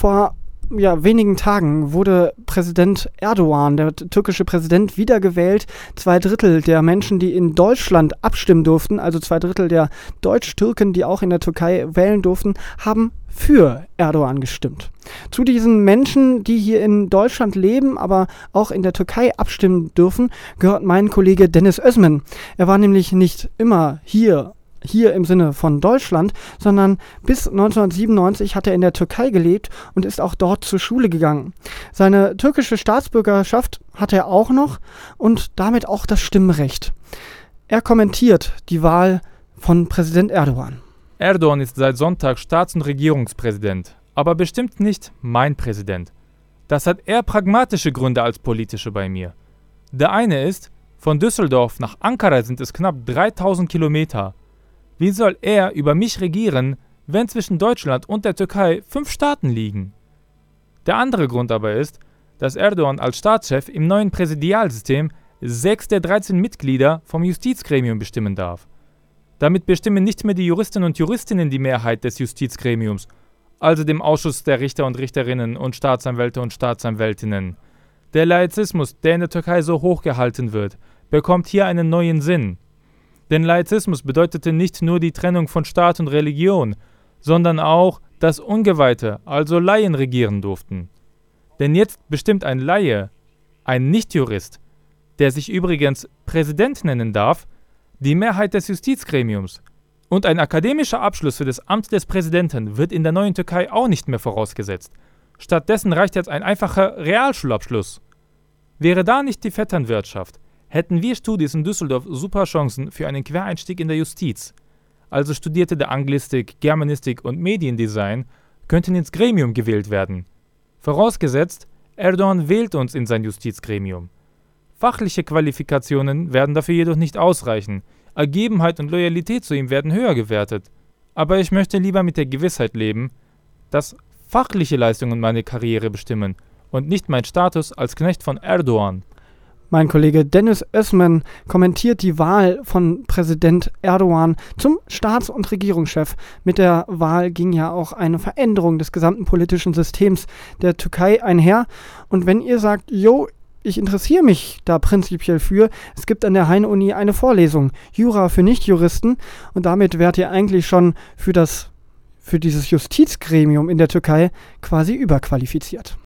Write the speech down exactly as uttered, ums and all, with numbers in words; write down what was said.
Vor ja, wenigen Tagen wurde Präsident Erdogan, der t- türkische Präsident, wiedergewählt. Zwei Drittel der Menschen, die in Deutschland abstimmen durften, also zwei Drittel der Deutsch-Türken, die auch in der Türkei wählen durften, haben für Erdogan gestimmt. Zu diesen Menschen, die hier in Deutschland leben, aber auch in der Türkei abstimmen dürfen, gehört mein Kollege Dennis Özmen. Er war nämlich nicht immer hier hier im Sinne von Deutschland, sondern bis neunzehnhundertsiebenundneunzig hat er in der Türkei gelebt und ist auch dort zur Schule gegangen. Seine türkische Staatsbürgerschaft hat er auch noch und damit auch das Stimmrecht. Er kommentiert die Wahl von Präsident Erdogan. Erdogan ist seit Sonntag Staats- und Regierungspräsident, aber bestimmt nicht mein Präsident. Das hat eher pragmatische Gründe als politische bei mir. Der eine ist, von Düsseldorf nach Ankara sind es knapp dreitausend Kilometer. Wie soll er über mich regieren, wenn zwischen Deutschland und der Türkei fünf Staaten liegen? Der andere Grund aber ist, dass Erdogan als Staatschef im neuen Präsidialsystem sechs der dreizehn Mitglieder vom Justizgremium bestimmen darf. Damit bestimmen nicht mehr die Juristinnen und Juristinnen die Mehrheit des Justizgremiums, also dem Ausschuss der Richter und Richterinnen und Staatsanwälte und Staatsanwältinnen. Der Laizismus, der in der Türkei so hochgehalten wird, bekommt hier einen neuen Sinn. Denn Laizismus bedeutete nicht nur die Trennung von Staat und Religion, sondern auch, dass Ungeweihte, also Laien, regieren durften. Denn jetzt bestimmt ein Laie, ein Nichtjurist, der sich übrigens Präsident nennen darf, die Mehrheit des Justizgremiums. Und ein akademischer Abschluss für das Amt des Präsidenten wird in der neuen Türkei auch nicht mehr vorausgesetzt. Stattdessen reicht jetzt ein einfacher Realschulabschluss. Wäre da nicht die Vetternwirtschaft, hätten wir Studis in Düsseldorf super Chancen für einen Quereinstieg in der Justiz. Also Studierte der Anglistik, Germanistik und Mediendesign könnten ins Gremium gewählt werden. Vorausgesetzt, Erdogan wählt uns in sein Justizgremium. Fachliche Qualifikationen werden dafür jedoch nicht ausreichen. Ergebenheit und Loyalität zu ihm werden höher gewertet. Aber ich möchte lieber mit der Gewissheit leben, dass fachliche Leistungen meine Karriere bestimmen und nicht mein Status als Knecht von Erdogan. Mein Kollege Dennis Özmen kommentiert die Wahl von Präsident Erdogan zum Staats- und Regierungschef. Mit der Wahl ging ja auch eine Veränderung des gesamten politischen Systems der Türkei einher. Und wenn ihr sagt, jo, ich interessiere mich da prinzipiell für, es gibt an der Heine-Uni eine Vorlesung, Jura für Nichtjuristen, und damit wärt ihr eigentlich schon für das, für dieses Justizgremium in der Türkei quasi überqualifiziert.